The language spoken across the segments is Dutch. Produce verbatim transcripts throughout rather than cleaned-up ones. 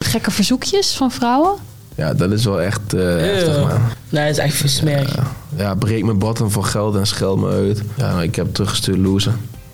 gekke verzoekjes van vrouwen? Ja, dat is wel echt uh, heftig, man. Nee, dat is echt versmerig. Ja, ja, breek mijn bottom voor geld en schel me uit. Ja, nou, ik heb teruggestuurd loser.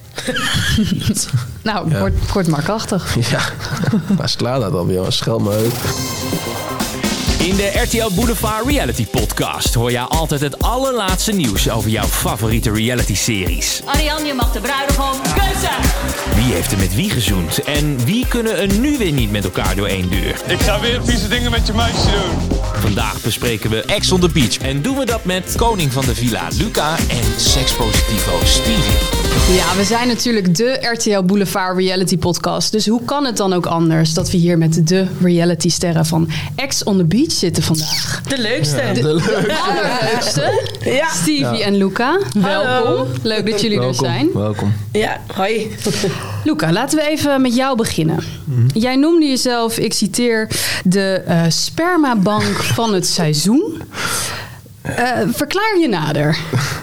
nou, ja. kort, kort maar krachtig. Ja, maar slaat dat op, joh. Schel me uit. In de R T L Boulevard Reality Podcast hoor je altijd het allerlaatste nieuws over jouw favoriete reality-series. Ariane, je mag de bruidegom keuze! Wie heeft er met wie gezoend? En wie kunnen er nu weer niet met elkaar door één deur? Ik ga weer vieze dingen met je meisje doen. Vandaag bespreken we Ex on the Beach. En doen we dat met koning van de villa Luca en sekspositivo Stevie. Ja, we zijn natuurlijk de R T L Boulevard Reality Podcast. Dus hoe kan het dan ook anders dat we hier met de reality sterren van Ex on the Beach zitten vandaag? De leukste. De, de, de allerleukste. Ja. Stevie ja. en Luca, welkom. Hallo. Leuk dat jullie welkom, er zijn. Welkom. Ja, hoi. Luca, laten we even met jou beginnen. Mm-hmm. Jij noemde jezelf, ik citeer, de uh, spermabank van het seizoen. Uh, verklaar je nader.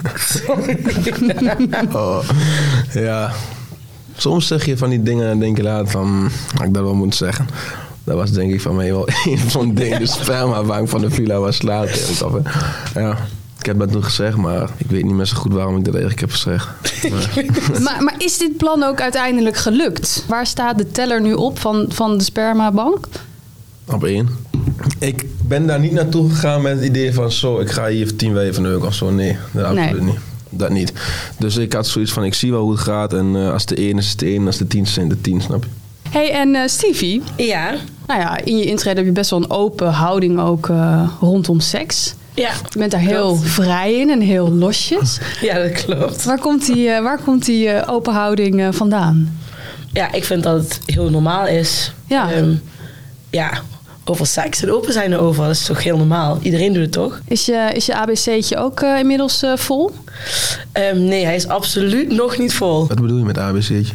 oh, ja. Soms zeg je van die dingen en denk je later van, had ik dat wel moeten zeggen. Dat was denk ik van mij wel een zo'n ding. De spermabank van de villa was later. Ja. Ik heb dat toen gezegd, maar ik weet niet meer zo goed waarom ik dat eigenlijk heb gezegd. Maar, maar, maar is dit plan ook uiteindelijk gelukt? Waar staat de teller nu op van, van de spermabank? Op één. Ik ben daar niet naartoe gegaan met het idee van zo, ik ga hier voor tien weven neuken of zo. Nee, dat absoluut nee. niet. Dat niet. Dus ik had zoiets van, ik zie wel hoe het gaat. En uh, als de één is, is de één. Als de tien zijn, de tien, snap je? Hey, en uh, Stevie? Ja? Nou ja, in je intrede heb je best wel een open houding ook uh, rondom seks. Ja, je bent daar heel klopt. vrij in en heel losjes. Ja, dat klopt. Waar komt die, uh, waar komt die uh, open houding uh, vandaan? Ja, ik vind dat het heel normaal is. Ja. Um, ja, over seks en open zijn erover, dat is toch heel normaal. Iedereen doet het toch? Is je, is je A B C'tje ook uh, inmiddels uh, vol? Um, nee, hij is absoluut nog niet vol. Wat bedoel je met A B C'tje?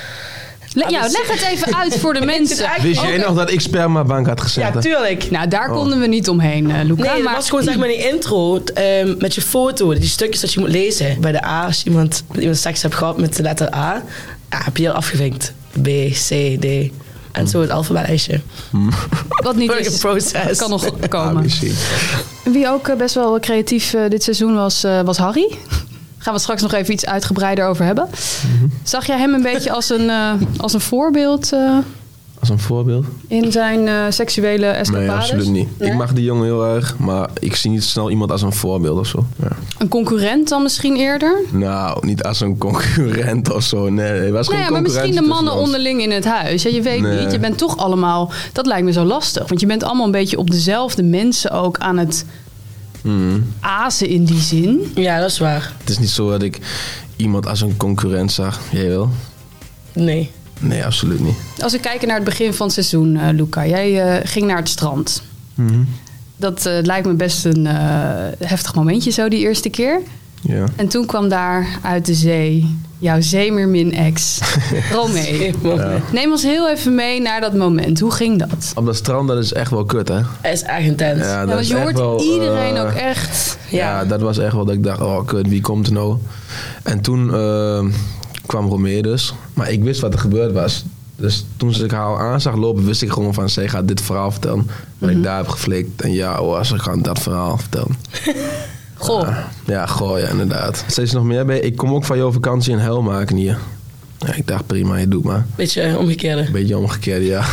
Le- ja, leg het even uit voor de mensen. Wist jij nog dat ik spermabank had gezet? Ja, tuurlijk. Nou, daar oh. konden we niet omheen, uh, Luca. Nee, dat maar... was gewoon zeg maar in de intro um, met je foto. Die stukjes dat je moet lezen. Bij de A, als iemand, iemand seks hebt gehad met de letter A, ja, heb je al afgevinkt. B, C, D. En zo het alfabetlijstje. Wat niet is, proces. kan nog komen. Wie ook uh, best wel creatief uh, dit seizoen was, uh, was Harry. Gaan we straks nog even iets uitgebreider over hebben. Mm-hmm. Zag jij hem een beetje als een, uh, als een voorbeeld? Uh, als een voorbeeld? In zijn uh, seksuele escapades? Nee, absoluut niet. Nee? Ik mag die jongen heel erg, maar ik zie niet snel iemand als een voorbeeld of zo. Ja. Een concurrent dan misschien eerder? Nou, niet als een concurrent of zo. Nee, hij was nou ja, maar misschien de mannen onderling in het huis. Ja, je weet nee. niet, je bent toch allemaal... Dat lijkt me zo lastig, want je bent allemaal een beetje op dezelfde mensen ook aan het... Mm. azen in die zin. Ja, dat is waar. Het is niet zo dat ik iemand als een concurrent zag. Jij wel? Nee. Nee, absoluut niet. Als we kijken naar het begin van het seizoen, uh, Luca. Jij uh, ging naar het strand. Mm-hmm. Dat uh, lijkt me best een uh, heftig momentje zo die eerste keer. Ja. En toen kwam daar uit de zee jouw zeemermin-ex, Romee. Ja. Neem ons heel even mee naar dat moment. Hoe ging dat? Op dat strand, dat is echt wel kut, hè? Het is echt intens. Ja, ja, dat want je hoort wel, iedereen uh, ook echt... Ja. ja, dat was echt wel dat ik dacht, oh kut, wie komt er nou? En toen uh, kwam Romee dus. Maar ik wist wat er gebeurd was. Dus toen ik haar aan zag lopen, wist ik gewoon van, zij gaat dit verhaal vertellen. Dat mm-hmm. ik daar heb geflikt. En ja, oh, ze gaan dat verhaal vertellen. Goh. Uh, ja, goh, ja, inderdaad. Steeds nog meer bij. Ik kom ook van jouw vakantie in hel maken hier. Ja, ik dacht, prima, je doet maar. Beetje omgekeerde. Beetje omgekeerde, ja.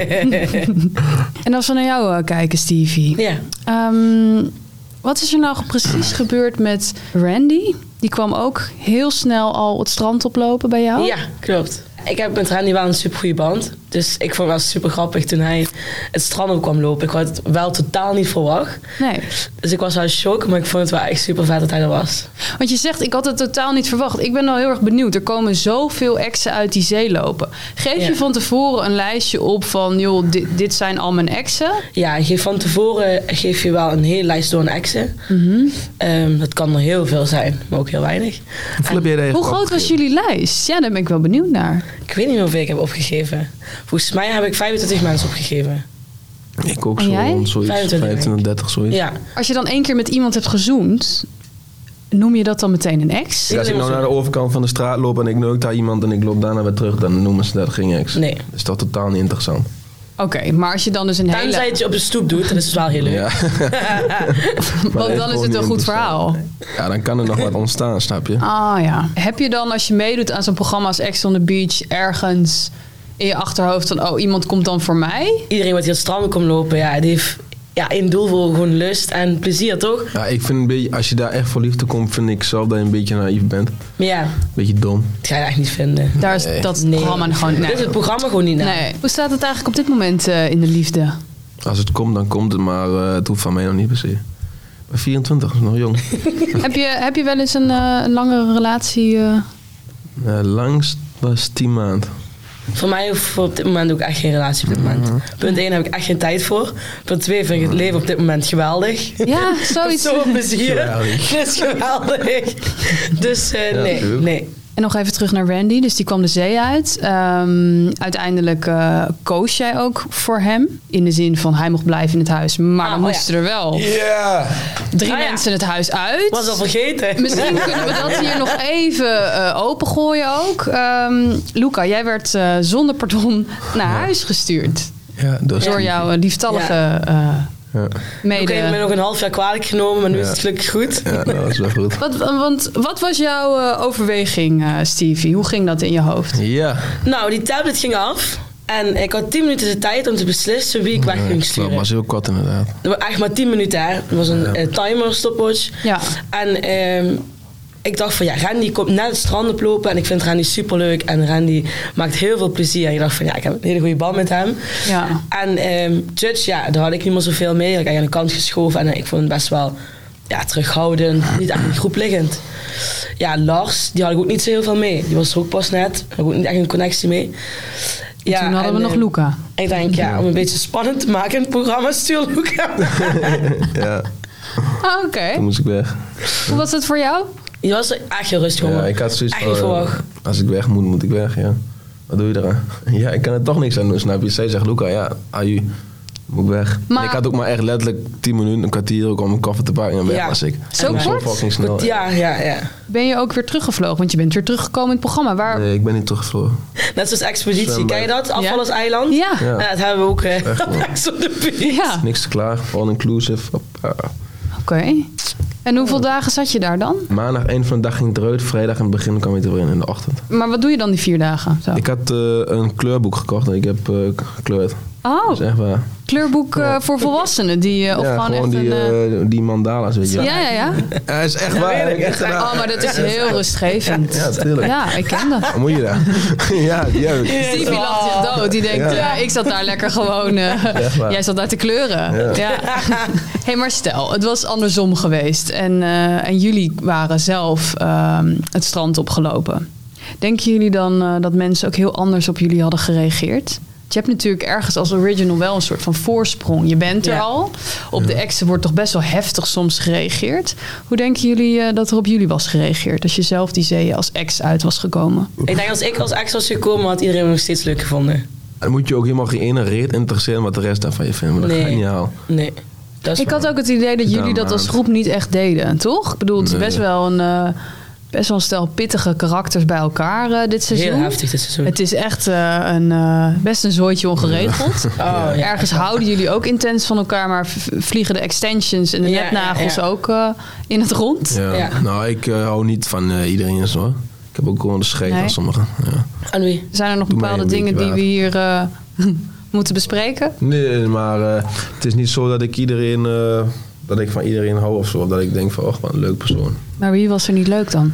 En als we naar jou uh, kijken, Stevie. Ja. Um, wat is er nou precies gebeurd met Randy? Die kwam ook heel snel al het strand oplopen bij jou. Ja, klopt. Ik heb met Randy wel een super goede band. Dus ik vond het wel super grappig toen hij het strand op kwam lopen. Ik had het wel totaal niet verwacht. Nee. Dus ik was wel in shock, maar ik vond het wel echt super vet dat hij er was. Want je zegt, ik had het totaal niet verwacht. Ik ben wel heel erg benieuwd. Er komen zoveel exen uit die zee lopen. Geef ja. je van tevoren een lijstje op van, joh, dit, dit zijn al mijn exen? Ja, geef van tevoren geef je wel een hele lijst door een exen. Mm-hmm. Um, dat kan er heel veel zijn, maar ook heel weinig. En, hoe groot was jullie lijst? Ja, daar ben ik wel benieuwd naar. Ik weet niet hoeveel ik heb opgegeven. Volgens mij heb ik vijfentwintig mensen opgegeven. Ik ook zo rond zoiets. vijfentwintig, dertig zoiets. Ja. Als je dan één keer met iemand hebt gezoend, noem je dat dan meteen een ex? Ja, als ik nou naar de overkant van de straat loop en ik neuk daar iemand en ik loop daarna weer terug, dan noemen ze dat geen ex. Nee. Dat is toch totaal niet interessant. Oké, okay, maar als je dan dus een hele... Tenzij je het je op de stoep doet, dan is het wel heel leuk. Ja. Want dan is het een goed verhaal. Ja, dan kan er nog wat ontstaan, snap je? Ah ja. Heb je dan, als je meedoet aan zo'n programma als Ex on the Beach, ergens in je achterhoofd van, oh, iemand komt dan voor mij? Iedereen wat hier het strand komt lopen, ja, die heeft ja, één doel voor gewoon lust en plezier, toch? Ja, ik vind een beetje, als je daar echt voor liefde komt, vind ik zelf dat je een beetje naïef bent. Maar ja. Beetje dom. Dat ga je echt niet vinden. Daar is Nee. dat Nee. programma gewoon... Nee. Dit is het programma gewoon niet naar. Nee. Hoe staat het eigenlijk op dit moment uh, in de liefde? Als het komt, dan komt het, maar uh, het hoeft van mij nog niet per se. Ik ben vierentwintig, dat is nog jong. heb, je, heb je wel eens een, uh, een langere relatie? Uh... Uh, langst was tien maanden. Voor mij hoeft op dit moment ook echt geen relatie op dit moment. Uh-huh. Punt één heb ik echt geen tijd voor. Punt twee vind ik het leven op dit moment geweldig. Ja, zoiets. Zo plezier. Geweldig. Het is geweldig. Dus uh, Ja, nee, natuurlijk. nee. En nog even terug naar Randy. Dus die kwam de zee uit. Um, uiteindelijk uh, koos jij ook voor hem. In de zin van hij mocht blijven in het huis. Maar Ah, dan oh moesten ja. er wel Ja! drie Ah, ja. mensen het huis uit. Was al vergeten. Misschien kunnen we dat hier nog even uh, opengooien ook. Um, Luca, jij werd uh, zonder pardon naar huis gestuurd. Ja, dat is Door jouw uh, lieftallige uh, Ja. mede... Oké, ik heb me nog een half jaar kwalijk genomen, maar nu Ja. is het gelukkig goed. Ja, dat is wel goed. Wat, want wat was jouw uh, overweging, uh, Stevie? Hoe ging dat in je hoofd? Ja. Nou, die tablet ging af. En ik had tien minuten de tijd om te beslissen wie ik weg ging Dat sturen. was heel kort inderdaad. Dat was echt maar tien minuten, hè. Dat was een Ja. uh, timer, stopwatch. Ja. En ehm, ik dacht van, ja, Randy komt net het strand oplopen en ik vind Randy superleuk. En Randy maakt heel veel plezier. En ik dacht van, ja, ik heb een hele goede band met hem. Ja. En ehm, Judge, ja, daar had ik niet meer zoveel mee. Ik had aan de kant geschoven en ik vond het best wel ja, terughoudend. Niet echt een groep liggend. Ja, Lars, die had ik ook niet zo heel veel mee. Die was er ook pas net. Daar had ik ook niet echt een connectie mee. Ja, toen hadden en, we nog ehm, Luca. Ik denk, ja, om een beetje spannend te maken in het programma, stuur Luca. Ja, Ah, oké. toen moest ik weg. Hoe was het voor jou? Die was er echt heel rustig, Ja, jongen. ik had zoiets Echt niet van, uh, verwacht. als ik weg moet, moet ik weg, ja. Wat doe je eraan? Ja, ik kan er toch niks aan doen, snap je? Zij zegt, Luca, ja, aju, moet ik weg. Maar- En ik had ook maar echt letterlijk tien minuten, een kwartier ook om mijn koffer te pakken en weg Ja. was ik. Zo En kort? Zo fucking snel. Ja, ja, ja. Ben je ook weer teruggevlogen? Want je bent weer teruggekomen in het programma. Waar... Nee, ik ben niet teruggevlogen. Net zoals Expeditie, Zwembad. ken je dat? Afvallerseiland. Ja. Ja. En dat hebben we ook uh, Echt wel. op Ex on the Beach. Ja, Niks te klaar, all inclusive. Op, uh, oké. En hoeveel dagen zat je daar dan? maandag één van de dag ging ik eruit, vrijdag in het begin kwam ik er weer in in de ochtend. Maar wat doe je dan die vier dagen? Zo. Ik had uh, een kleurboek gekocht en ik heb uh, gekleurd. Oh, Dat is echt waar. kleurboek uh, voor volwassenen. Die, uh, of ja, gewoon, gewoon echt die, een... uh, uh, die mandala's, weet je wel. Ja, ja, ja. Ja, dat is echt waar. Heb ik echt gedaan. Oh, maar dat is heel rustgevend. Ja, tuurlijk. Ja, ik ken dat. Wat moet je daar? ja, die heb ik. Stevie lacht zich dood. Die denkt, Ja. ja. ik zat daar lekker gewoon... uh, Echt waar. jij zat daar te kleuren. Ja. Ja. Hey, maar stel, het was andersom geweest. En, uh, en jullie waren zelf uh, het strand opgelopen. Denken jullie dan uh, dat mensen ook heel anders op jullie hadden gereageerd? Je hebt natuurlijk ergens als original wel een soort van voorsprong. Je bent er Ja. al. Op de exen wordt toch best wel heftig soms gereageerd. Hoe denken jullie uh, dat er op jullie was gereageerd... als je zelf die zee als ex uit was gekomen? Ik denk als ik als ex was gekomen, had iedereen me nog steeds leuk gevonden. Dan moet je ook helemaal geen ene reet interesseren wat de rest daarvan je vindt. Maar dat Nee. ga je niet halen. Nee. Dat is Ik had ook het idee dat jullie Ja, dat als maar- groep niet echt deden, toch? Ik bedoel, het is Nee. best wel een... Uh, best wel een stel pittige karakters bij elkaar uh, dit seizoen. heel heftig dit seizoen. Het is echt uh, een, uh, best een zooitje ongeregeld. Oh, ja. Ergens houden jullie ook intens van elkaar... maar v- vliegen de extensions en de Ja, nepnagels ja, ja. ook uh, in het rond. Ja. Ja. Nou, ik uh, hou niet van uh, iedereen zo. Ik heb ook gewoon de scheet Nee. aan sommigen. Ja. En wie? Zijn er nog Doe mij bepaalde een dingen die beetje we hier uh, moeten bespreken? Nee, maar uh, het is niet zo dat ik iedereen... Uh, dat ik van iedereen hou of zo. Of dat ik denk van, oh, wat een leuk persoon. Maar wie was er niet leuk dan?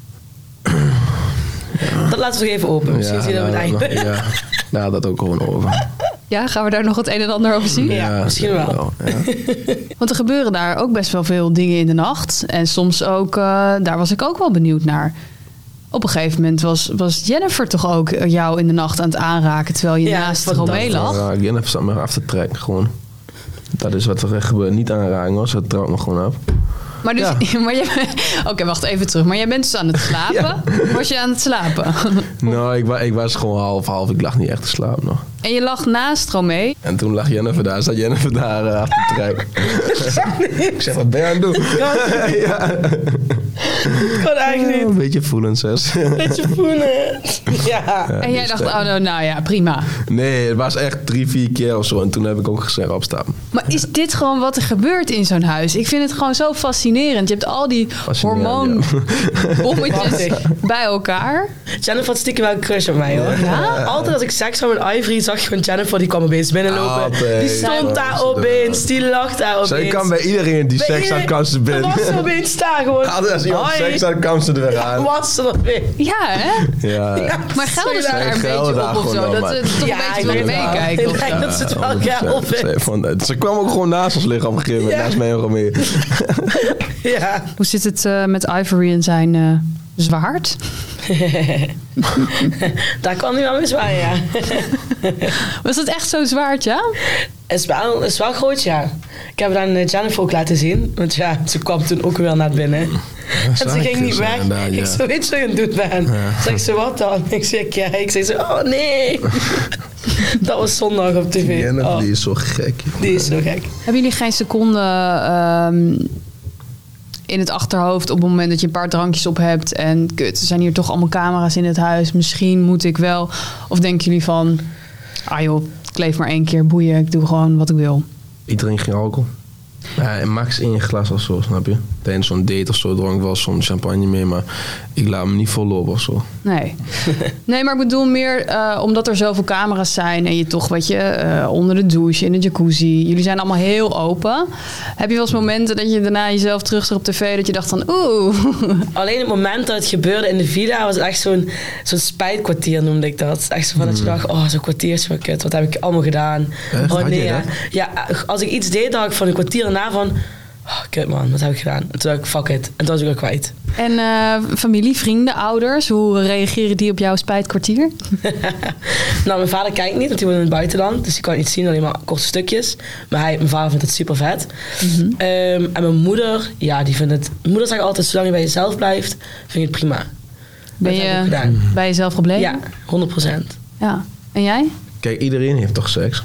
Dat laten we nog even open. Misschien zien we dat nou, op het einde. nog- ja, nou, dat ook gewoon over. Ja, gaan we daar nog het een en ander over zien? Ja, misschien wel. ja. Want er gebeuren daar ook best wel veel dingen in de nacht. En soms ook, uh, daar was ik ook wel benieuwd naar. Op een gegeven moment was, was Jennifer toch ook jou in de nacht aan het aanraken... terwijl je Ja, naast dat is Romee lag? Ja, ik even zat me af te trekken, gewoon. Dat is wat er echt gebeurt. Niet aanraken hoor, ze trouwt me gewoon af. Maar dus, Ja. maar jij, Oké, wacht even terug. Maar jij bent dus aan het slapen? Was je aan het slapen? Nou, ik, wa- ik was gewoon half half. Ik lag niet echt te slapen nog. En je lag naast Romee. En toen lag Jennifer daar. Zat Jennifer daar uh, af te trekken. Ik zeg, wat ben je aan het doen? ja. Kan eigenlijk niet. Een beetje voelend, zes. Beetje voelen. Ja. En jij dacht, oh, nou, nou ja, prima. Nee, het was echt drie, vier keer of zo. En toen heb ik ook gezegd, opstaan. Maar is dit gewoon wat er gebeurt in zo'n huis? Ik vind het gewoon zo fascinerend. Je hebt al die hormoonbommetjes bij elkaar. Jennifer had stiekem wel een crush op mij, hoor. Ja? Altijd als ik seks had met Ivory, zag je gewoon Jennifer, die kwam opeens binnenlopen. Altijd. Die stond daar opeens, die lag daar opeens. Zij kan bij iedereen die Bij seks had, iedereen- kan ze binnen. Dan was ze opeens staan gewoon. Altijd als iemand Hoi. seks had, kwam ze er weer aan. Was ze er weer. Ja, hè? Ja. Ja, Maar gelden ze zij- daar een gelden beetje daar op of gewoon zo? wel, Dat ze maar- toch Ja, een ik beetje denk mee wel. meekijken of Ik denk zo. dat ze het wel honderd procent. geld Ze, van, ze kwam ook gewoon naast ons liggen op een gegeven moment. Ja. Naast mij ook al mee. Ja. Hoe zit het uh, met Ivory en zijn uh, zwaard? Daar kan hij wel mee zwaaien, ja. Was het echt zo'n zwaard, ja? Het is wel, het is wel groot, ja. Ik heb het aan Jennifer ook laten zien. Want ja, ze kwam toen ook weer naar binnen. En ze ging niet weg. Ja. Ik zo, weet je wat je aan het doen bent? Ja. Zeg ze, wat dan? Ik zeg, ja. Ik zeg zo, oh nee. Dat was zondag op tv. Jennifer, Oh, die is zo gek. die is zo gek. Hebben jullie geen seconde um, in het achterhoofd op het moment dat je een paar drankjes op hebt en kut, er zijn hier toch allemaal camera's in het huis, misschien moet ik wel? Of denken jullie van, ah joh, ik leef maar één keer, boeien, ik doe gewoon wat ik wil? Ik drink geen alcohol. Ja, en max één glas of zo, snap je? Tijdens zo'n date of zo dronk ik wel soms champagne mee, maar ik laat me niet vollopen of zo. Nee. Nee, maar ik bedoel meer uh, omdat er zoveel camera's zijn en je toch, weet je, uh, onder de douche, in de jacuzzi. Jullie zijn allemaal heel open. Heb je wel eens momenten dat je daarna jezelf terug zag op tv dat je dacht van oeh. Alleen het moment dat het gebeurde in de villa was het echt zo'n, zo'n spijtkwartier, noemde ik dat. Echt zo van dat je dacht, oh, zo'n kwartiertje van kut, wat heb ik allemaal gedaan? Echt? Oh Had nee, je ja. dat? Ja, als ik iets deed, dacht ik van een kwartier erna van, oh, kut man, wat heb ik gedaan? En toen dacht ik, fuck it. En toen was ik ook kwijt. En uh, familie, vrienden, ouders, hoe reageren die op jouw spijtkwartier? Nou, mijn vader kijkt niet, want hij woont in het buitenland. Dus ik kan niet zien, alleen maar korte stukjes. Maar hij, mijn vader vindt het super vet. Mm-hmm. Um, en mijn moeder, ja, die vindt het... Mijn moeder zegt altijd, zolang je bij jezelf blijft, vind je het prima. Ben Dat heb ik je gedaan. bij jezelf gebleven? Ja, honderd procent. Ja. En jij? Kijk, iedereen heeft toch seks?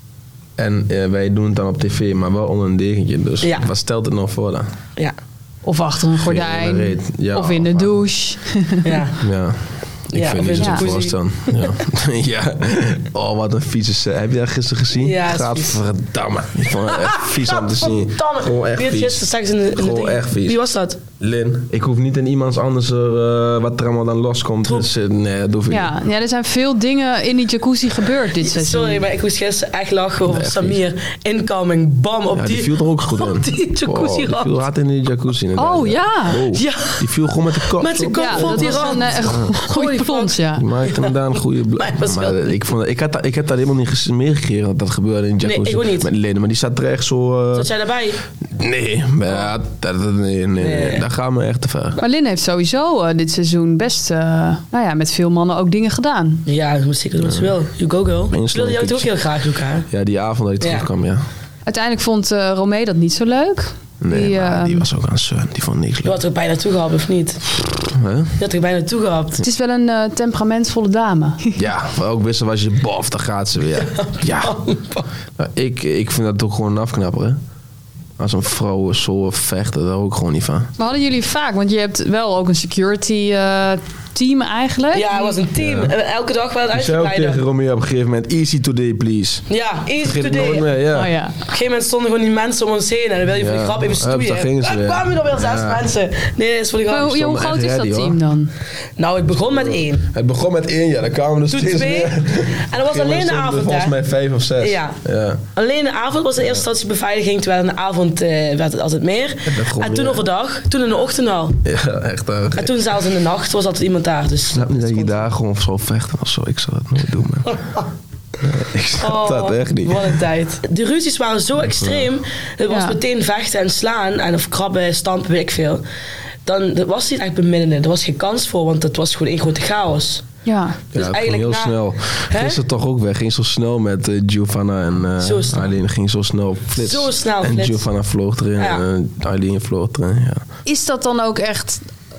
En uh, wij doen het dan op tv, maar wel onder een dekentje. Dus Ja. wat stelt het nog voor dan? Ja. Of achter een gordijn? reet. Ja, of in de of- douche? Ja. Ja. Ik Ja, vind of niet in zo de te jacuzzi. voorstellen. Ja. Ja. Oh, wat een vieze set. Heb je dat gisteren gezien? Ja, is vies. Gadverdamme. Ik vond het echt vies om te zien. Gadverdamme. Gewoon echt Wie had vies. gisteren seks in de, in de Gewoon ding? echt vies. Wie was dat? Lin, ik hoef niet in iemands anders uh, wat er allemaal dan loskomt. Troep. Dus, uh, nee, dat hoef ik Ja, niet. ja, er zijn veel dingen in die jacuzzi gebeurd dit seizoen. Sorry, maar ik moest gisteren echt lachen over Nee, Samir. Incoming, bam, op Ja, die... die viel er ook goed in. Op die jacuzzi Oh, die rand. viel hard in die jacuzzi. inderdaad, Oh ja. Wow. Ja. Die viel gewoon met de kop. Met de zo. kop Ja, vol dat die was rand. een uh, goede Holy plons, ja. Die maakte hem daar een goede bl- Maar het was maar wel- ik, vond, ik, had, dat- ik heb dat helemaal niet ges- meegekregen dat dat gebeurde in de Nee, jacuzzi. ik ook niet. Met Lin, maar die zat er echt zo... uh, Zat jij daarbij? nee, maar ja, dat, dat- nee, nee, nee, Nee. dat gaat me echt te ver. Maar Lin heeft sowieso uh, dit seizoen best, uh, nou ja, met veel mannen ook dingen gedaan. Ja, dat moet zeker doen wat ze wil. You go, girl. Eén Ik wilde jou het ook sleuteltje. heel graag, Luca. Ja, die avond dat ik Ja. terugkwam, ja. Uiteindelijk vond uh, Romee dat niet zo leuk. Nee, Die, maar uh, die was ook aan het zeuren. Die vond niks Je leuk. had er bijna toe gehad, of niet? Hè? Je had er bijna toe gehad. Het is wel een uh, temperamentvolle dame. Ja, maar ook wisten was je bof, dan gaat ze weer. Ja. Nou, ik, ik vind dat ook gewoon een afknapper, hè. Als een vrouw zo vecht, daar hou ik gewoon niet van. Maar hadden jullie vaak, want je hebt wel ook een security uh, team eigenlijk. Ja, het was een team. En elke dag wel het Ik zei ook tegen uitgebreiden. Romeo op een gegeven moment, easy today please. Ja, easy Vergeet het today. nooit meer, ja. Oh ja. Op een gegeven moment stonden gewoon die mensen om ons heen. En dan wil je voor de Ja. grap even Hup, stoeien. daar gingen ze Dan weer. kwamen er weer zes Ja. mensen. Nee, dat is voor de Maar grap. hoe, ja, hoe stonden groot echt is dat ready, team hoor. dan? Nou, ik begon met één. Het begon met één, ja, dan kwamen er Toen steeds twee. meer. En dat was alleen de avond, Volgens hè? mij vijf of zes. Ja. ja. Alleen de avond was de eerste instantie beveiliging. Terwijl in de avond uh, werd het altijd meer. werd gewoon En toen meer. overdag. Toen in de ochtend al. Ja, echt. Uh, En toen zelfs in de nacht was altijd iemand daar. Dus ik snap niet dat je daar gewoon zo vechten of zo. Ik zou dat nooit doen, man. Nee, ik snap Oh, dat echt niet. Wat een tijd. De ruzies waren zo extreem. Het was Ja. meteen vechten en slaan. En of krabben, stampen, weet ik veel. Dan dat was niet echt bemiddelen. Er was geen kans voor, want het was gewoon één grote chaos. Ja. Dus Ja, het ging eigenlijk heel na- snel. Hè? Gisteren toch ook weg. Ging zo snel met uh, Giovanna en uh, Zo snel. Aileen. Ging zo snel flits. Zo snel En flits. Giovanna vloog erin Ja. en uh, Aileen vloog erin. Ja. Is dat dan ook echt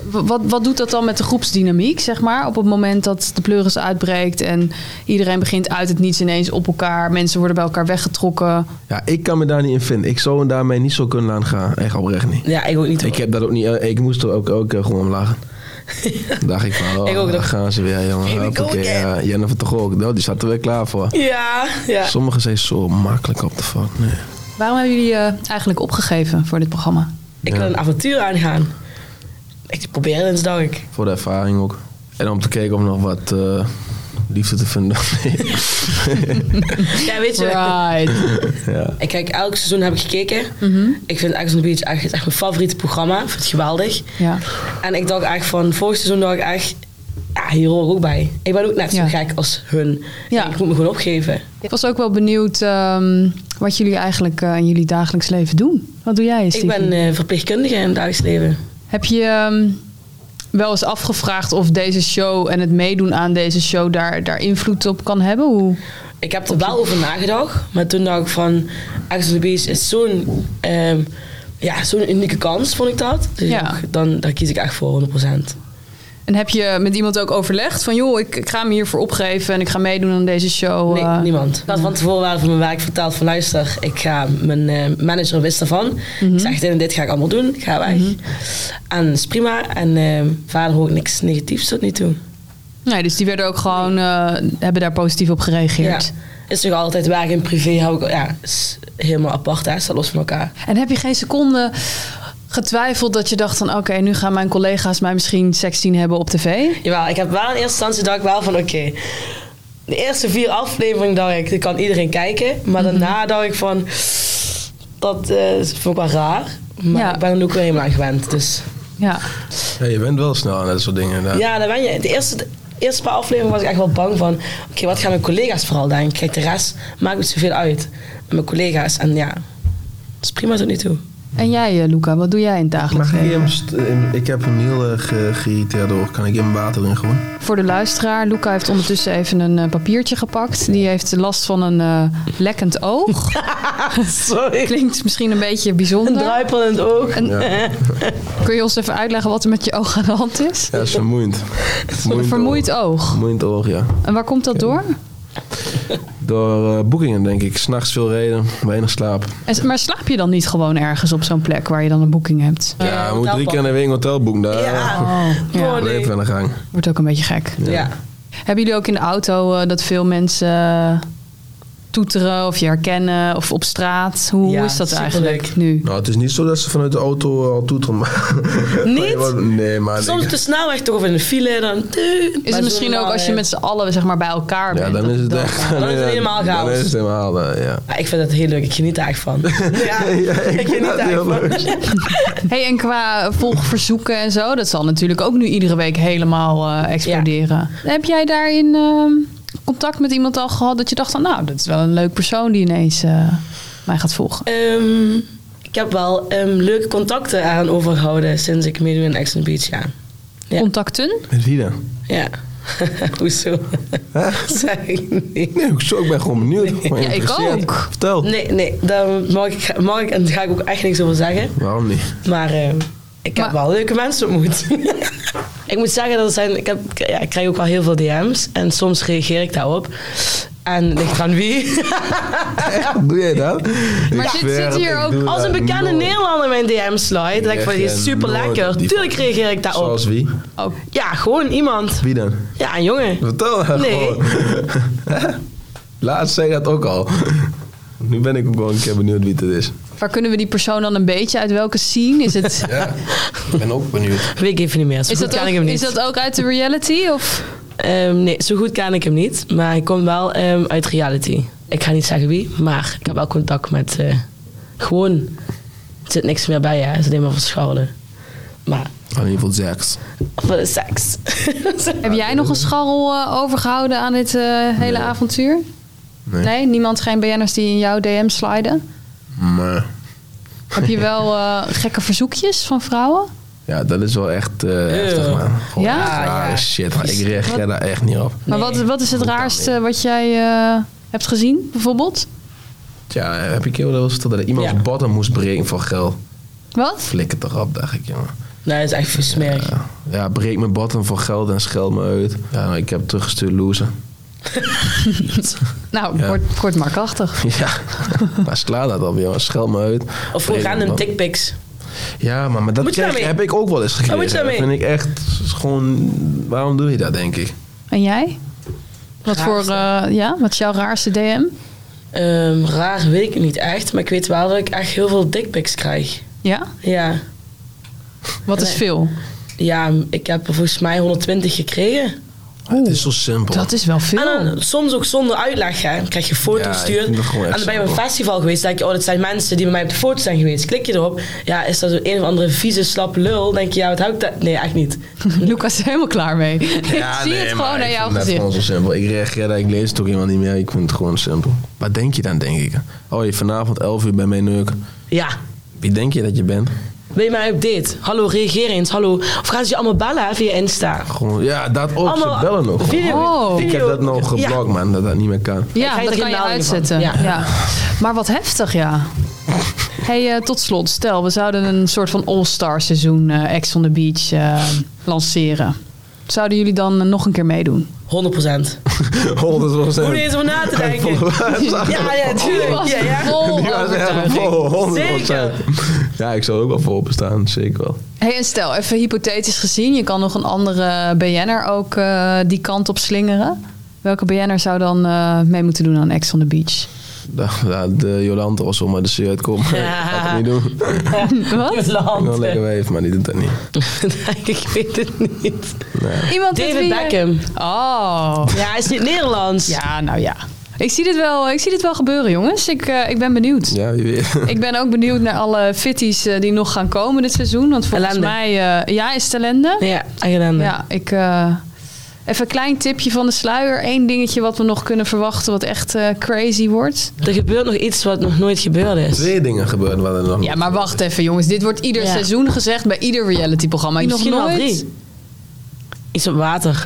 Wat, wat doet dat dan met de groepsdynamiek, zeg maar? Op het moment dat de pleuris uitbreekt en iedereen begint uit het niets ineens op elkaar. Mensen worden bij elkaar weggetrokken. Ja, ik kan me daar niet in vinden. Ik zou daarmee niet zo kunnen laten gaan. Echt oprecht niet. Ja, ik ook niet. Ik heb dat ook niet. Ik moest er ook, ook uh, gewoon om lachen. Dan dacht ik van, oh, Ik ook daar nog. gaan ze weer, jongen. Here we go Hoppakee, again. ja, Jennifer toch ook. Nou, die zat er weer klaar voor. Ja, ja. Sommigen zijn zo makkelijk op de fuck. Nee. Waarom hebben jullie uh, eigenlijk opgegeven voor dit programma? Ik Ja. wil een avontuur aangaan. Ik probeer het eens, dacht ik. Voor de ervaring ook. En om te kijken of nog wat uh, liefde te vinden. Nee. Ja, weet je. Right. Ja. Ik kijk, elk seizoen heb ik gekeken. Mm-hmm. Ik vind Ex on the Beach echt, echt mijn favoriete programma. Ik vind het geweldig. Ja. En ik dacht echt van, vorig seizoen dacht ik echt, ja, hier hoor ik ook bij. Ik ben ook net zo Ja. gek als hun. Ja. Ik moet me gewoon opgeven. Ik was ook wel benieuwd um, wat jullie eigenlijk uh, in jullie dagelijks leven doen. Wat doe jij, Ik Stevie? ben uh, verpleegkundige in het dagelijks leven. Heb je um, wel eens afgevraagd of deze show en het meedoen aan deze show daar, daar invloed op kan hebben? Hoe? Ik heb er wel over nagedacht. Maar toen dacht ik van, Ex on the Beach is zo'n um, ja, zo'n unieke kans, vond ik dat. Dus Ja. ik dacht, dan, daar kies ik echt voor, honderd procent. En heb je met iemand ook overlegd van, joh, ik, ik ga me hiervoor opgeven en ik ga meedoen aan deze show? Nee, uh, niemand. Ik had van tevoren wel van mijn werk verteld van, luister, ik ga, mijn uh, manager wist ervan. Mhm. Ik zeg, dit en dit ga ik allemaal doen. Ik ga weg. Mhm. En dat is prima. En uh, verder hoor ik niks negatiefs tot nu toe. Nee, dus die werden ook gewoon, uh, hebben daar positief op gereageerd. Ja. Is nog altijd werk en privé. Hou ik, ja, is helemaal apart. Hè. Staat los van elkaar. En heb je geen seconde getwijfeld dat je dacht van, oké, okay, nu gaan mijn collega's mij misschien seks zien hebben op tv? Jawel, ik heb wel in eerste instantie dacht ik wel van, oké. Okay, de eerste vier afleveringen dacht ik, dat kan iedereen kijken. Maar Mm-hmm. daarna dacht ik van, dat uh, vond ik wel raar. Maar Ja. ik ben er ook weer helemaal aan gewend. Dus. Ja. Ja, je bent wel snel aan dat soort dingen. Inderdaad. Ja, dan ben je. De eerste, de eerste paar afleveringen was ik echt wel bang van, oké, okay, wat gaan mijn collega's vooral denken? Kijk, de rest maakt niet zoveel uit. Met mijn collega's. En ja, dat is prima tot nu toe. En jij, Luca, wat doe jij in het dagelijks Mag ik leven? hem st- in- ik heb hem heel erg uh, geïrriteerd door. Kan ik hem water in gewoon? Voor de luisteraar, Luca heeft ondertussen even een uh, papiertje gepakt. Die heeft last van een uh, lekkend oog. Sorry. Klinkt misschien een beetje Een bijzonder. druipel in het oog. En, Ja. kun je ons even uitleggen wat er met je oog aan de hand is? Ja, dat is vermoeiend. Een vermoeid oog. Vermoeiend oog, ja. En waar komt dat door? Door uh, boekingen, denk ik. 's Nachts veel reden, weinig slaap. En, maar slaap je dan niet gewoon ergens op zo'n plek waar je dan een boeking hebt? Ja, Ja, je moet drie keer in de week een hotel boeken. Daar Ja. Oh, ja. Oh, nee. leven aan de gang. Wordt ook een beetje gek. Ja. Hebben jullie ook in de auto uh, dat veel mensen uh, toeteren of je herkennen of op straat? Hoe, Ja, hoe is dat superleuk. eigenlijk nu? Nou, het is niet zo dat ze vanuit de auto al toeteren. Maar Niet? Nee, maar... Soms op de snelweg toch of in de file. Dan, Is het misschien ook als je met z'n allen zeg maar, bij elkaar bent? Ja, dan dat is het dan- echt... Dan is het helemaal chaos. Dan is het helemaal, uh, ja. Ja, ik vind het heel leuk. Ik geniet er echt van. Ja, ik geniet dat er echt heel van. leuk. Hey, en qua volgverzoeken en zo, dat zal natuurlijk ook nu iedere week helemaal uh, exploderen. Heb jij daarin uh, contact met iemand al gehad dat je dacht van, nou, dat is wel een leuk persoon die ineens uh, mij gaat volgen? Um, ik heb wel um, leuke contacten aan overgehouden sinds ik meedoe in Ex on the Beach, ja. Ja. Contacten? Met wie dan? Ja. Hoezo? Hè? Zeg ik niet. Nee, hoezo? Ik ben gewoon benieuwd. Gewoon Ja, ik geïnteresseerd. ook. Vertel. Nee, nee, daar mag ik, mag ik en daar ga ik ook echt niks over zeggen. Waarom niet? Maar uh, ik heb Maar- wel leuke mensen ontmoet. Ik moet zeggen, dat er zijn, ik, heb, ja, ik krijg ook wel heel veel D M's. En soms reageer ik daarop. En ligt aan wie. Doe jij dat? Maar Ik zit- zweer zit het, hier ik ook doe Als een dat bekende nooit. Nederlander mijn D M slide, dan denk ik van, die is super lekker. Die- Tuurlijk reageer ik daarop. Zoals wie? Oh, Ja, gewoon iemand. Wie dan? Ja, een jongen. Vertel dat Nee. gewoon. Laatst zei je dat ook al. Nu ben ik ook wel een keer benieuwd wie het is. waar kunnen we die persoon dan een beetje uit welke scene? Is het, Ja, ik ben ook benieuwd. Weet ik even niet meer. Zo is goed dat, ken ook, ik hem niet. is dat ook uit de reality? Of? Ehm, nee, zo goed ken ik hem niet. Maar hij komt wel ehm, uit reality. Ik ga niet zeggen wie, maar ik heb wel contact met... eh, gewoon... Er zit niks meer bij, hè. Het is alleen maar verscholen. Maar In ieder geval seks. voor de seks. Heb jij nog een scharrel uh, overgehouden aan dit uh, hele Nee. avontuur? Nee. Nee? Niemand, geen B N'ers die in jouw D M sliden? Maar Heb je wel uh, gekke verzoekjes van vrouwen? ja, dat is wel echt uh, heftig, man. Gewoon Ja? echt rare Ja. shit. Maar ik reageer daar echt niet op. Maar Nee. wat, wat is het Hoe kan raarste dit? wat jij uh, hebt gezien, bijvoorbeeld? Tja, heb ik heel wel eens verteld dat ik iemands Ja. bottom moest breken voor geld. Wat? Flikker toch op, dacht ik, jongen. Nee, dat is echt veel smerig. Ja, ja, breek mijn bottom voor geld en scheld me uit. Ja, nou, ik heb teruggestuurd loser. Nou, Ja. kort, kort maar krachtig. Ja, maar sla dat op, joh. Scheld me uit. Of voor Breek random mijn bot- dickpics. Ja, maar, maar dat Moet je krijg, daarmee? heb ik ook wel eens gekregen. Wat moet je dat daarmee? vind ik echt gewoon... Waarom doe je dat, denk ik? En jij? Wat voor, Raarste. eh, ja, wat is jouw raarste D M? Um, raar weet ik het niet echt, maar ik weet wel dat ik echt heel veel dickpics krijg. Ja? Ja. Wat is Nee. veel? Ja, ik heb er volgens mij honderdtwintig gekregen. Het is zo simpel. Dat is wel veel. En dan soms ook zonder uitleg, hè. Dan krijg je foto's Ja, ik gestuurd. vind dat gewoon En echt dan ben je op een simpel. festival geweest. denk je, oh, dat zijn mensen die bij mij op de foto zijn geweest. Klik je erop. Ja, is dat zo een of andere vieze, slappe lul? Denk je, ja, wat hou ik daar? Nee, echt niet. Lucas is helemaal klaar mee. ik Ja, zie nee, het maar gewoon aan ik jouw vind dat gezicht. gewoon zo simpel. Ik reageer daar, ik lees het ook helemaal niet meer. Ik vind het gewoon simpel. Wat denk je dan, denk ik? Oh, je vanavond elf uur bij mij neuken. Ja. Wie denk je dat je bent? Ben je mij op date? Hallo, reageer eens. Hallo. Of gaan ze je allemaal bellen via Insta? Gewoon, ja, dat ook. Allemaal Ze bellen nog. video- Oh. Ik heb video- dat nog geblokt, Ja. man. Dat dat niet meer kan. Ik Ja, krijg dat er kan je geen meldingen van. uitzetten. Ja. Ja. Maar wat heftig, ja. Hey, eh, tot slot, stel, we zouden een soort van all-star seizoen eh Ex on the Beach eh, lanceren. Zouden jullie dan eh, nog een keer meedoen? honderd procent. honderd procent. Hoe eens over na te denken. Ja, ja, Die tuurlijk. was Ja, ja. vol Die was echt overtuiging. vol, honderd procent. Zeker. Ja, ik zou er ook wel voor openstaan, zeker wel. Hey, en stel, even hypothetisch gezien, je kan nog een andere B N'er ook eh, die kant op slingeren. Welke B N'er zou dan eh, mee moeten doen aan Ex on the Beach? Da, da, de Jolante of zo, maar de C uitkomt. Ja. Ik ga het niet doen. Wat? Ik wil lekker wijf, maar die doet dat niet. Ik weet het niet. Nee. Iemand met David wie je- Beckham. Oh. Ja, hij is niet Nederlands. Ja, nou ja. Ik zie dit wel, ik zie dit wel gebeuren, jongens. Ik, eh, ik ben benieuwd. Ja, wie weet. Ik ben ook benieuwd naar alle fitties eh, die nog gaan komen dit seizoen. Want volgens Ellende. mij... eh, ja, is het ellende? Ja, eigen Ja, ik... eh, even een klein tipje van de sluier. Eén dingetje wat we nog kunnen verwachten wat echt eh, crazy wordt. Er gebeurt nog iets wat nog nooit gebeurd is. Twee dingen gebeuren wat er nog Ja, maar wacht even, jongens. Dit wordt ieder Ja. seizoen gezegd bij ieder realityprogramma. Nog Misschien wel nooit drie. Iets op water.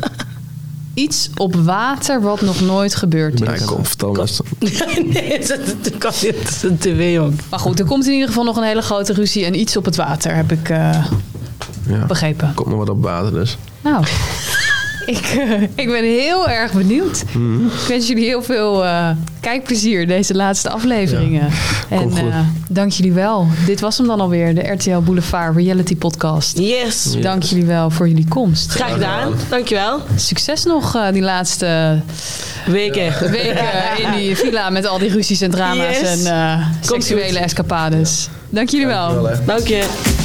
iets op water wat nog nooit gebeurd Ja, is. kom, vertel me eens. Nee, dat, dat kan niet. Dat is een tv, jong. Maar goed, er komt in ieder geval nog een hele grote ruzie en iets op het water, heb ik eh, Ja. begrepen. Komt nog wat op water dus. Nou, ik, eh, ik ben heel erg benieuwd. Ik wens jullie heel veel eh, kijkplezier deze laatste afleveringen. En Komt goed. eh, dank jullie wel. Dit was hem dan alweer, de R T L Boulevard Reality Podcast. Yes. Ja. Dank jullie wel voor jullie komst. Graag gedaan. Dankjewel. Succes nog eh, die laatste Weken. weken in die villa met al die ruzies en drama's Yes. en eh, Komt seksuele goed. escapades. Dank jullie wel. Dankjewel, hè. Dank je.